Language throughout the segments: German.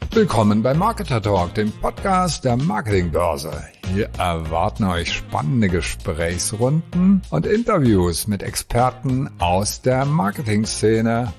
Willkommen bei Marketer Talk, dem Podcast der Marketingbörse. Hier erwarten euch spannende Gesprächsrunden und Interviews mit Experten aus der Marketingszene.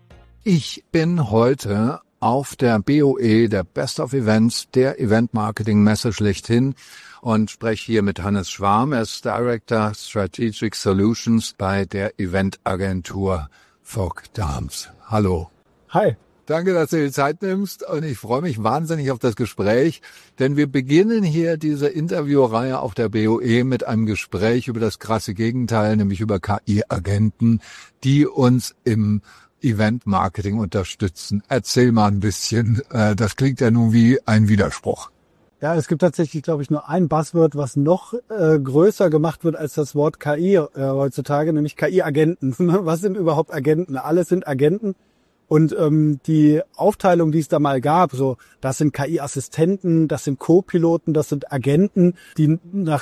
Ich bin heute auf der BOE, der Best of Events, der Event-Marketing-Messe schlechthin und spreche hier mit Hannes Schwarm. Er ist Director Strategic Solutions bei der Eventagentur Vogt Dahms. Hallo. Hi. Danke, dass du dir die Zeit nimmst und ich freue mich wahnsinnig auf das Gespräch, denn wir beginnen hier diese Interviewreihe auf der BOE mit einem Gespräch über das krasse Gegenteil, nämlich über KI-Agenten, die uns im Event-Marketing unterstützen. Erzähl mal ein bisschen, das klingt ja nun wie ein Widerspruch. Ja, es gibt tatsächlich, glaube ich, nur ein Buzzword, was noch größer gemacht wird als das Wort KI heutzutage, nämlich KI-Agenten. Was sind überhaupt Agenten? Alles sind Agenten. Und die Aufteilung, die es da mal gab, so das sind KI-Assistenten, das sind Co-Piloten, das sind Agenten, die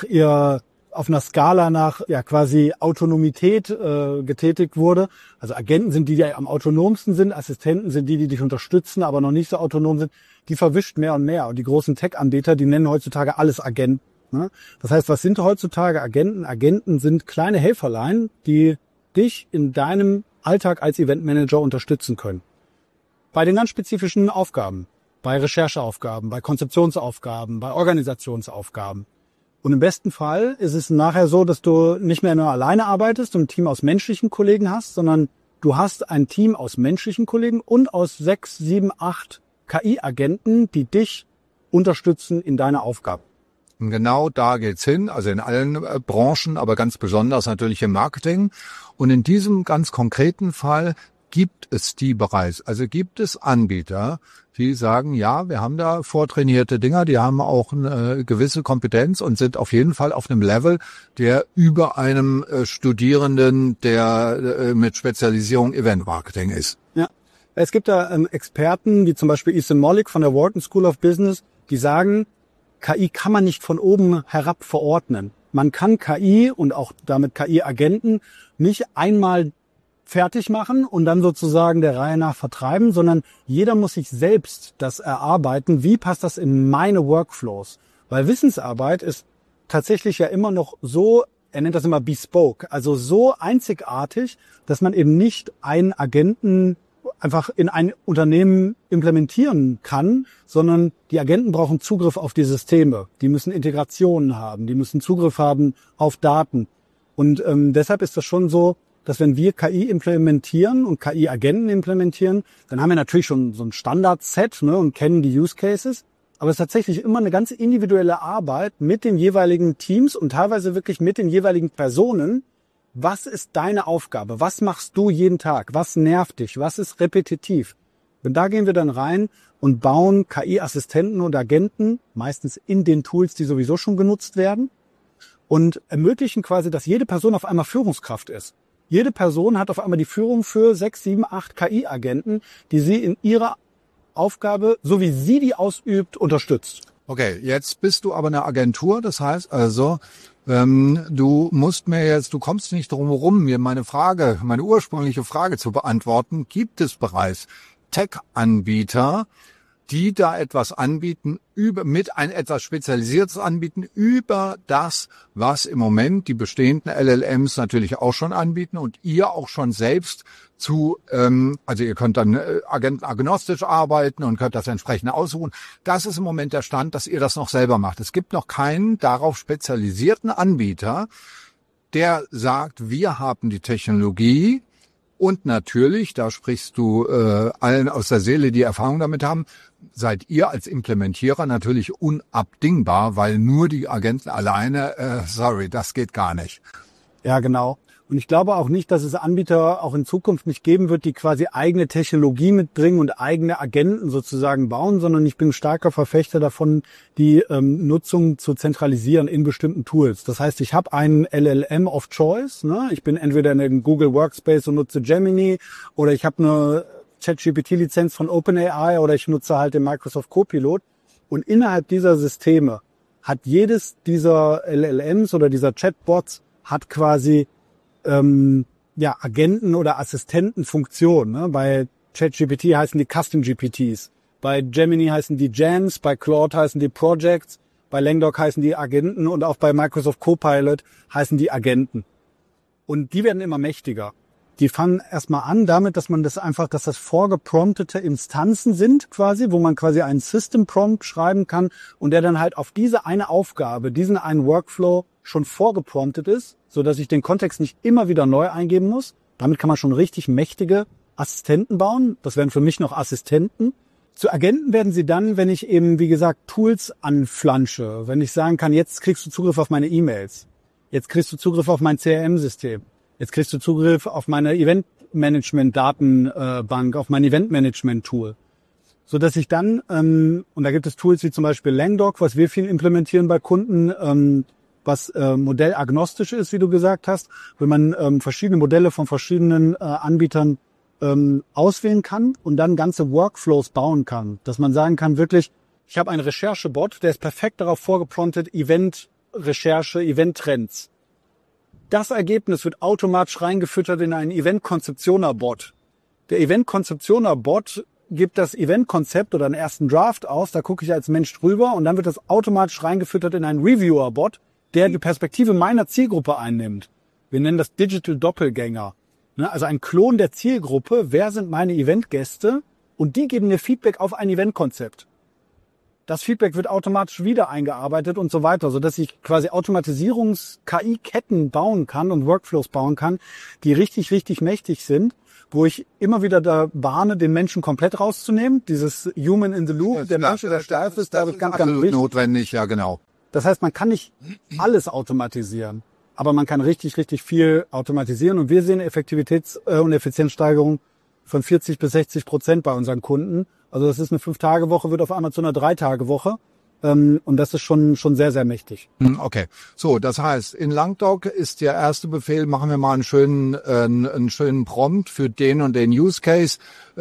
auf einer Skala nach quasi Autonomität getätigt wurde. Also Agenten sind die, die am autonomsten sind, Assistenten sind die, die dich unterstützen, aber noch nicht so autonom sind. Die verwischt mehr und mehr. Und die großen Tech-Anbieter, die nennen heutzutage alles Agenten. Ne? Das heißt, was sind heutzutage Agenten? Agenten sind kleine Helferlein, die dich in deinem Alltag als Eventmanager unterstützen können. Bei den ganz spezifischen Aufgaben, bei Rechercheaufgaben, bei Konzeptionsaufgaben, bei Organisationsaufgaben. Und im besten Fall ist es nachher so, dass du nicht mehr nur alleine arbeitest und ein Team aus menschlichen Kollegen hast, sondern du hast ein Team aus menschlichen Kollegen und aus 6, 7, 8 KI-Agenten, die dich unterstützen in deiner Aufgabe. Und genau da geht's hin, also in allen Branchen, aber ganz besonders natürlich im Marketing. Und in diesem ganz konkreten Fall gibt es die bereits. Also gibt es Anbieter, die sagen, ja, wir haben da vortrainierte Dinger, die haben auch eine gewisse Kompetenz und sind auf jeden Fall auf einem Level, der über einem Studierenden, der mit Spezialisierung Event-Marketing ist. Ja, es gibt da Experten, wie zum Beispiel Ethan Mollick von der Wharton School of Business, die sagen, KI kann man nicht von oben herab verordnen. Man kann KI und auch damit KI-Agenten nicht einmal fertig machen und dann sozusagen der Reihe nach vertreiben, sondern jeder muss sich selbst das erarbeiten. Wie passt das in meine Workflows? Weil Wissensarbeit ist tatsächlich ja immer noch so, er nennt das immer bespoke, also so einzigartig, dass man eben nicht einen Agenten einfach in ein Unternehmen implementieren kann, sondern die Agenten brauchen Zugriff auf die Systeme. Die müssen Integrationen haben, die müssen Zugriff haben auf Daten. Und deshalb ist das schon so, dass wenn wir KI implementieren und KI-Agenten implementieren, dann haben wir natürlich schon so ein Standard-Set, ne, und kennen die Use Cases. Aber es ist tatsächlich immer eine ganz individuelle Arbeit mit den jeweiligen Teams und teilweise wirklich mit den jeweiligen Personen. Was ist deine Aufgabe? Was machst du jeden Tag? Was nervt dich? Was ist repetitiv? Und da gehen wir dann rein und bauen KI-Assistenten und Agenten, meistens in den Tools, die sowieso schon genutzt werden, und ermöglichen quasi, dass jede Person auf einmal Führungskraft ist. Jede Person hat auf einmal die Führung für 6, 7, 8 KI-Agenten, die sie in ihrer Aufgabe, so wie sie die ausübt, unterstützt. Okay, jetzt bist du aber eine Agentur, das heißt also, du kommst nicht drum herum, mir meine ursprüngliche Frage zu beantworten. Gibt es bereits Tech-Anbieter, die da etwas anbieten, etwas Spezialisiertes anbieten über das, was im Moment die bestehenden LLMs natürlich auch schon anbieten und ihr auch schon selbst also ihr könnt dann agentenagnostisch arbeiten und könnt das entsprechend aussuchen. Das ist im Moment der Stand, dass ihr das noch selber macht. Es gibt noch keinen darauf spezialisierten Anbieter, der sagt, wir haben die Technologie und natürlich, da sprichst du allen aus der Seele, die Erfahrung damit haben, seid ihr als Implementierer natürlich unabdingbar, weil nur die Agenten alleine, das geht gar nicht. Ja, genau. Und ich glaube auch nicht, dass es Anbieter auch in Zukunft nicht geben wird, die quasi eigene Technologie mitbringen und eigene Agenten sozusagen bauen, sondern ich bin ein starker Verfechter davon, die Nutzung zu zentralisieren in bestimmten Tools. Das heißt, ich habe einen LLM of Choice, ne? Ich bin entweder in den Google Workspace und nutze Gemini oder ich habe eine ChatGPT-Lizenz von OpenAI oder ich nutze halt den Microsoft Copilot. Und innerhalb dieser Systeme hat jedes dieser LLMs oder dieser Chatbots hat quasi Agenten- oder Assistentenfunktion. Ne? Bei ChatGPT heißen die Custom GPTs. Bei Gemini heißen die Gens, bei Claude heißen die Projects, bei Langdoc heißen die Agenten und auch bei Microsoft Copilot heißen die Agenten. Und die werden immer mächtiger. Die fangen erstmal an damit, dass das vorgepromptete Instanzen sind quasi, wo man quasi einen System Prompt schreiben kann und der dann halt auf diese eine Aufgabe, diesen einen Workflow schon vorgepromptet ist, so dass ich den Kontext nicht immer wieder neu eingeben muss. Damit kann man schon richtig mächtige Assistenten bauen. Das wären für mich noch Assistenten. Zu Agenten werden sie dann, wenn ich eben, wie gesagt, Tools anflansche. Wenn ich sagen kann, jetzt kriegst du Zugriff auf meine E-Mails. Jetzt kriegst du Zugriff auf mein CRM-System. Jetzt kriegst du Zugriff auf meine Event-Management-Datenbank, auf mein Event-Management-Tool. So dass ich dann, und da gibt es Tools wie zum Beispiel Langdoc, was wir viel implementieren bei Kunden, was modellagnostisch ist, wie du gesagt hast, wenn man verschiedene Modelle von verschiedenen Anbietern auswählen kann und dann ganze Workflows bauen kann. Dass man sagen kann, wirklich, ich habe einen Recherchebot, der ist perfekt darauf vorgepromptet, Event-Recherche, Event-Trends. Das Ergebnis wird automatisch reingefüttert in einen Event-Konzeptioner-Bot. Der Event-Konzeptioner-Bot gibt das Event-Konzept oder einen ersten Draft aus, da gucke ich als Mensch drüber und dann wird das automatisch reingefüttert in einen Reviewer-Bot, der die Perspektive meiner Zielgruppe einnimmt. Wir nennen das Digital Doppelgänger. Also ein Klon der Zielgruppe, wer sind meine Eventgäste und die geben mir Feedback auf ein Eventkonzept. Das Feedback wird automatisch wieder eingearbeitet und so weiter, sodass ich quasi Automatisierungs-KI-Ketten bauen kann und Workflows bauen kann, die richtig, richtig mächtig sind, wo ich immer wieder da warne, den Menschen komplett rauszunehmen. Dieses Human in the Loop, der Mensch, der steif ist, da ist ganz wichtig. Notwendig, ja genau. Das heißt, man kann nicht alles automatisieren, aber man kann richtig, richtig viel automatisieren und wir sehen Effektivitäts- und Effizienzsteigerung von 40-60% bei unseren Kunden. Also das ist eine 5-Tage-Woche, wird auf einmal zu einer 3-Tage-Woche. Und das ist schon sehr, sehr mächtig. Okay. So, das heißt, in Langdoc ist der erste Befehl, machen wir mal einen schönen Prompt für den und den Use Case.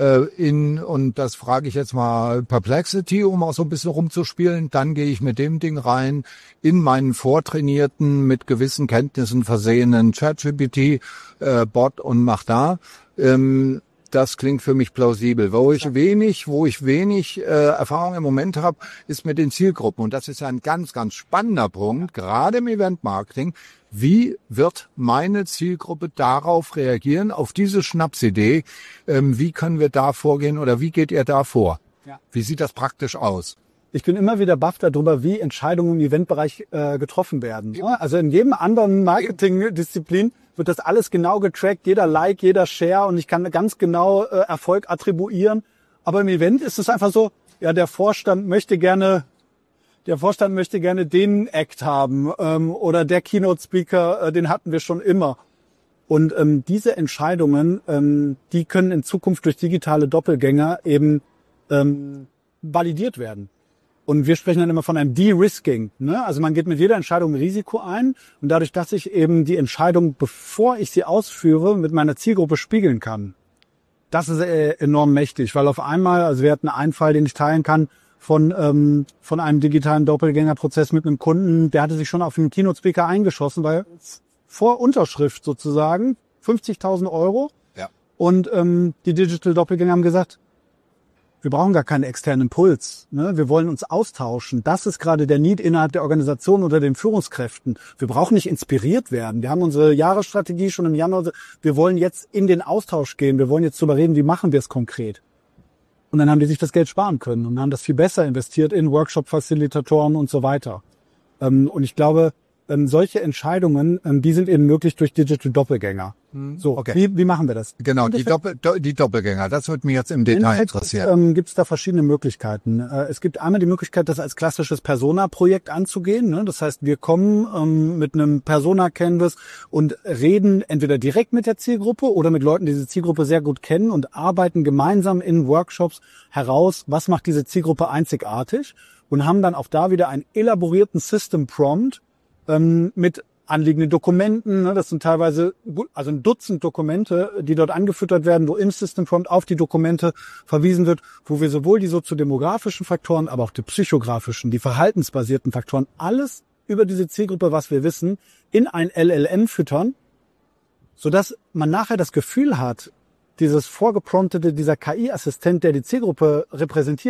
Und das frage ich jetzt mal Perplexity, um auch so ein bisschen rumzuspielen. Dann gehe ich mit dem Ding rein in meinen vortrainierten, mit gewissen Kenntnissen versehenen ChatGPT-Bot und mach da. Das klingt für mich plausibel. Wo ich wenig Erfahrung im Moment habe, ist mit den Zielgruppen. Und das ist ein ganz, ganz spannender Punkt, gerade im Event-Marketing. Wie wird meine Zielgruppe darauf reagieren, auf diese Schnapsidee? Wie können wir da vorgehen oder wie geht ihr da vor? Ja. Wie sieht das praktisch aus? Ich bin immer wieder baff darüber, wie Entscheidungen im Eventbereich getroffen werden. Also in jedem anderen Marketingdisziplin wird das alles genau getrackt, jeder Like, jeder Share und ich kann ganz genau Erfolg attribuieren. Aber im Event ist es einfach so, ja, der Vorstand möchte gerne den Act haben oder der Keynote-Speaker, den hatten wir schon immer. Und diese Entscheidungen, die können in Zukunft durch digitale Doppelgänger eben validiert werden. Und wir sprechen dann immer von einem De-Risking. Ne? Also man geht mit jeder Entscheidung ein Risiko ein und dadurch, dass ich eben die Entscheidung, bevor ich sie ausführe, mit meiner Zielgruppe spiegeln kann. Das ist enorm mächtig, weil auf einmal, also wir hatten einen Fall, den ich teilen kann, von einem digitalen Doppelgängerprozess mit einem Kunden, der hatte sich schon auf den Keynote-Speaker eingeschossen, weil vor Unterschrift sozusagen 50.000 €. Ja. Und die Digital Doppelgänger haben gesagt, wir brauchen gar keinen externen Impuls. Ne? Wir wollen uns austauschen. Das ist gerade der Need innerhalb der Organisation oder den Führungskräften. Wir brauchen nicht inspiriert werden. Wir haben unsere Jahresstrategie schon im Januar. Wir wollen jetzt in den Austausch gehen. Wir wollen jetzt darüber reden, wie machen wir es konkret. Und dann haben die sich das Geld sparen können und haben das viel besser investiert in Workshop-Facilitatoren und so weiter. Und ich glaube, solche Entscheidungen, die sind eben möglich durch Digital Doppelgänger. So, okay. Wie machen wir das? Genau, die Doppelgänger, das würde mich jetzt im Detail interessieren. Gibt es da verschiedene Möglichkeiten. Es gibt einmal die Möglichkeit, das als klassisches Persona-Projekt anzugehen. Ne? Das heißt, wir kommen mit einem Persona-Canvas und reden entweder direkt mit der Zielgruppe oder mit Leuten, die diese Zielgruppe sehr gut kennen und arbeiten gemeinsam in Workshops heraus, was macht diese Zielgruppe einzigartig und haben dann auch da wieder einen elaborierten System-Prompt, mit anliegenden Dokumenten. Das sind teilweise also ein Dutzend Dokumente, die dort angefüttert werden, wo im System Prompt auf die Dokumente verwiesen wird, wo wir sowohl die soziodemografischen Faktoren, aber auch die psychografischen, die verhaltensbasierten Faktoren, alles über diese Zielgruppe, was wir wissen, in ein LLM füttern, sodass man nachher das Gefühl hat, dieses vorgepromptete, dieser KI-Assistent, der die Zielgruppe repräsentiert,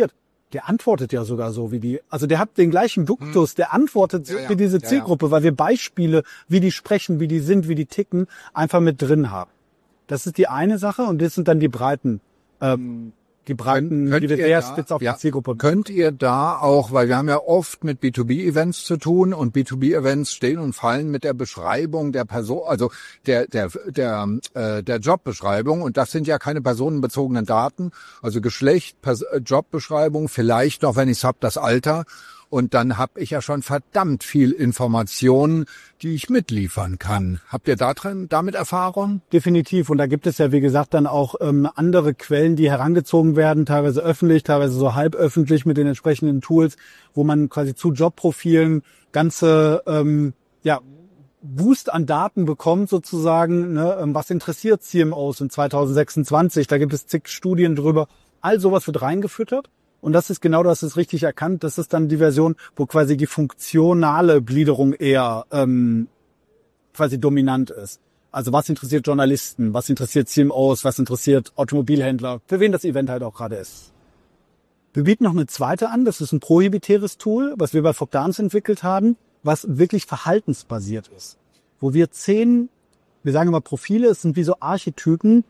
der antwortet ja sogar so also der hat den gleichen Duktus, der antwortet so wie diese Zielgruppe, weil wir Beispiele, wie die sprechen, wie die sind, wie die ticken, einfach mit drin haben. Das ist die eine Sache und das sind dann die Breiten, die wir sehr spitz auf die Zielgruppe. Könnt ihr da auch, weil wir haben ja oft mit B2B-Events zu tun und B2B-Events stehen und fallen mit der Beschreibung der Person, also der Jobbeschreibung, und das sind ja keine personenbezogenen Daten, also Geschlecht, Jobbeschreibung, vielleicht noch, wenn ich es habe, das Alter. Und dann habe ich ja schon verdammt viel Informationen, die ich mitliefern kann. Habt ihr damit Erfahrung? Definitiv. Und da gibt es ja, wie gesagt, dann auch andere Quellen, die herangezogen werden, teilweise öffentlich, teilweise so halböffentlich mit den entsprechenden Tools, wo man quasi zu Jobprofilen ganze Boost an Daten bekommt sozusagen. Ne? Was interessiert CMOs in 2026? Da gibt es zig Studien drüber. All sowas wird reingefüttert. Und das ist genau, das ist richtig erkannt. Das ist dann die Version, wo quasi die funktionale Gliederung eher quasi dominant ist. Also was interessiert Journalisten, was interessiert CMOs, was interessiert Automobilhändler, für wen das Event halt auch gerade ist. Wir bieten noch eine zweite an, das ist ein prohibitäres Tool, was wir bei Fogdans entwickelt haben, was wirklich verhaltensbasiert ist. Wo wir 10, wir sagen immer Profile, es sind wie so Archetypen,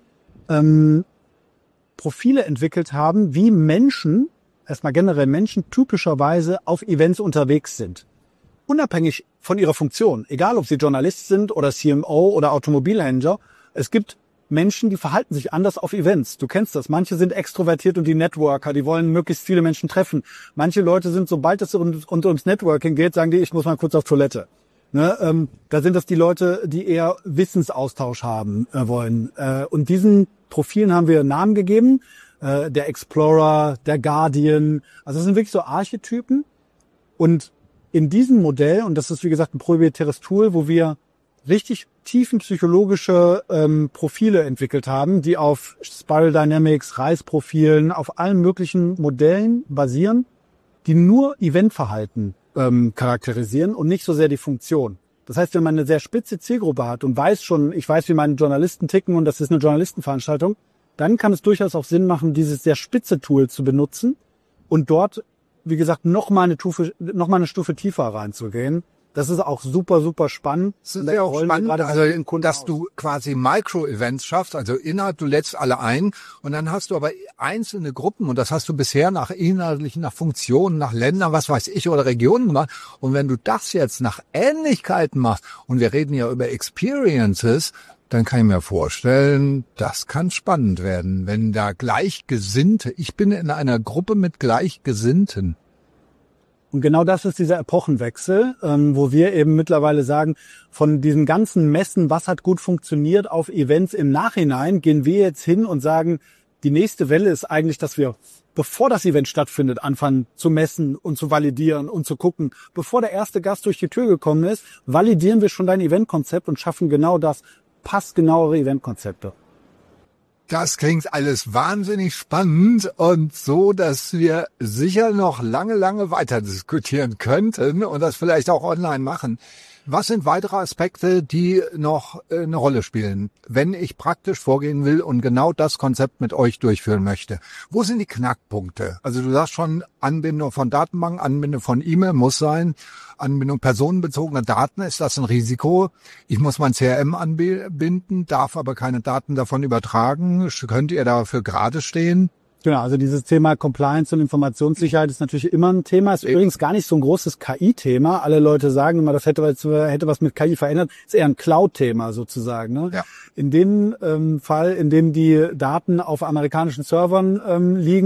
Profile entwickelt haben, wie Menschen, erstmal generell Menschen, typischerweise auf Events unterwegs sind. Unabhängig von ihrer Funktion, egal ob sie Journalist sind oder CMO oder Automobilhändler, es gibt Menschen, die verhalten sich anders auf Events. Du kennst das. Manche sind extrovertiert und die Networker, die wollen möglichst viele Menschen treffen. Manche Leute sind, sobald es ums Networking geht, sagen die, ich muss mal kurz auf Toilette. Ne, da sind das die Leute, die eher Wissensaustausch haben wollen. Und diesen Profilen haben wir Namen gegeben. Der Explorer, der Guardian. Also das sind wirklich so Archetypen. Und in diesem Modell, und das ist wie gesagt ein proprietäres Tool, wo wir richtig tiefenpsychologische Profile entwickelt haben, die auf Spiral Dynamics, Reisprofilen, auf allen möglichen Modellen basieren, die nur Eventverhalten charakterisieren und nicht so sehr die Funktion. Das heißt, wenn man eine sehr spitze Zielgruppe hat und ich weiß, wie meine Journalisten ticken und das ist eine Journalistenveranstaltung, dann kann es durchaus auch Sinn machen, dieses sehr spitze Tool zu benutzen und dort, wie gesagt, noch mal eine Stufe tiefer reinzugehen. Das ist auch super, super spannend. Das ist ja auch spannend, also, dass du quasi Micro-Events schaffst, also du lädst alle ein und dann hast du aber einzelne Gruppen und das hast du bisher nach inhaltlichen, nach Funktionen, nach Ländern, was weiß ich, oder Regionen gemacht. Und wenn du das jetzt nach Ähnlichkeiten machst, und wir reden ja über Experiences, dann kann ich mir vorstellen, das kann spannend werden, wenn da Gleichgesinnte, ich bin in einer Gruppe mit Gleichgesinnten. Und genau das ist dieser Epochenwechsel, wo wir eben mittlerweile sagen, von diesen ganzen Messen, was hat gut funktioniert auf Events im Nachhinein, gehen wir jetzt hin und sagen, die nächste Welle ist eigentlich, dass wir, bevor das Event stattfindet, anfangen zu messen und zu validieren und zu gucken. Bevor der erste Gast durch die Tür gekommen ist, validieren wir schon dein Eventkonzept und schaffen genau das, passgenauere Eventkonzepte. Das klingt alles wahnsinnig spannend und so, dass wir sicher noch lange, lange weiter diskutieren könnten und das vielleicht auch online machen. Was sind weitere Aspekte, die noch eine Rolle spielen, wenn ich praktisch vorgehen will und genau das Konzept mit euch durchführen möchte? Wo sind die Knackpunkte? Also du sagst schon, Anbindung von Datenbanken, Anbindung von E-Mail muss sein, Anbindung personenbezogener Daten, ist das ein Risiko? Ich muss mein CRM anbinden, darf aber keine Daten davon übertragen. Könnt ihr dafür gerade stehen? Genau, also dieses Thema Compliance und Informationssicherheit ist natürlich immer ein Thema. Ist übrigens gar nicht so ein großes KI-Thema. Alle Leute sagen immer, das hätte was mit KI verändert. Ist eher ein Cloud-Thema sozusagen. Ne? Ja. In dem Fall, in dem die Daten auf amerikanischen Servern liegen,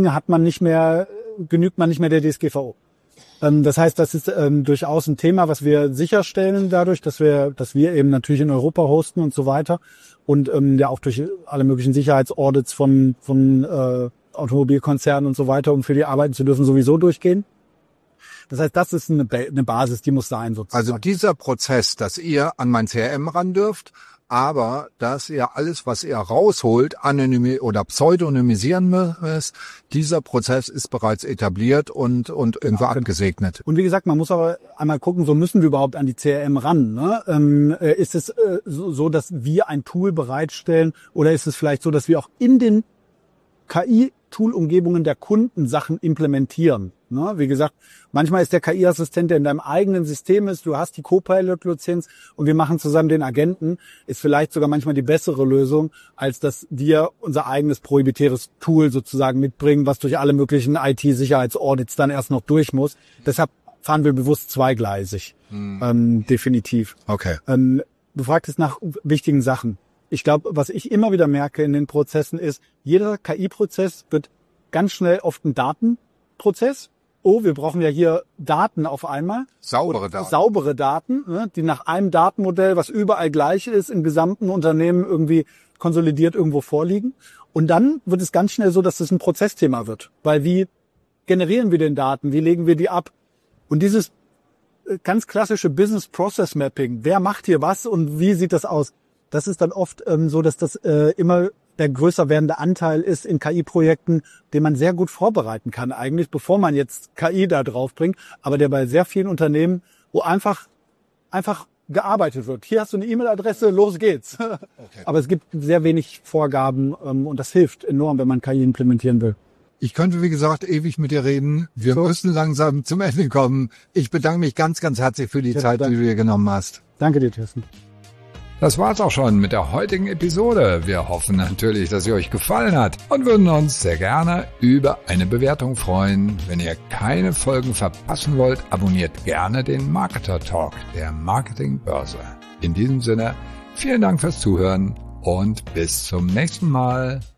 genügt man nicht mehr der DSGVO. Das heißt, das ist durchaus ein Thema, was wir sicherstellen dadurch, dass wir eben natürlich in Europa hosten und so weiter und ja auch durch alle möglichen Sicherheitsaudits von Automobilkonzernen und so weiter, um für die arbeiten zu dürfen, sowieso durchgehen. Das heißt, das ist eine Basis, die muss sein sozusagen. Also dieser Prozess, dass ihr an mein CRM ran dürft, aber dass ihr alles, was ihr rausholt, pseudonymisieren müsst, dieser Prozess ist bereits etabliert und irgendwo abgesegnet. Und wie gesagt, man muss aber einmal gucken, so müssen wir überhaupt an die CRM ran. Ne? Ist es so, dass wir ein Tool bereitstellen oder ist es vielleicht so, dass wir auch in den KI Tool-Umgebungen der Kunden Sachen implementieren. Ne? Wie gesagt, manchmal ist der KI-Assistent, der in deinem eigenen System ist, du hast die Copilot-Lizenz und wir machen zusammen den Agenten, ist vielleicht sogar manchmal die bessere Lösung, als dass wir unser eigenes proprietäres Tool sozusagen mitbringen, was durch alle möglichen IT-Sicherheitsaudits dann erst noch durch muss. Deshalb fahren wir bewusst zweigleisig, definitiv. Okay. Du fragtest nach wichtigen Sachen. Ich glaube, was ich immer wieder merke in den Prozessen ist, jeder KI-Prozess wird ganz schnell oft ein Datenprozess. Oh, wir brauchen ja hier Daten auf einmal. Saubere Daten, ne, die nach einem Datenmodell, was überall gleich ist, im gesamten Unternehmen irgendwie konsolidiert irgendwo vorliegen. Und dann wird es ganz schnell so, dass das ein Prozessthema wird. Weil wie generieren wir denn Daten? Wie legen wir die ab? Und dieses ganz klassische Business Process Mapping, wer macht hier was und wie sieht das aus? Das ist dann oft so, dass das immer der größer werdende Anteil ist in KI-Projekten, den man sehr gut vorbereiten kann eigentlich, bevor man jetzt KI da drauf bringt, aber der bei sehr vielen Unternehmen, wo einfach gearbeitet wird. Hier hast du eine E-Mail-Adresse, los geht's. Okay. Aber es gibt sehr wenig Vorgaben und das hilft enorm, wenn man KI implementieren will. Ich könnte, wie gesagt, ewig mit dir reden. Wir müssen langsam zum Ende kommen. Ich bedanke mich ganz, ganz herzlich für die Zeit, die du dir genommen hast. Danke dir, Thorsten. Das war's auch schon mit der heutigen Episode. Wir hoffen natürlich, dass sie euch gefallen hat und würden uns sehr gerne über eine Bewertung freuen. Wenn ihr keine Folgen verpassen wollt, abonniert gerne den Marketer Talk der Marketingbörse. In diesem Sinne, vielen Dank fürs Zuhören und bis zum nächsten Mal.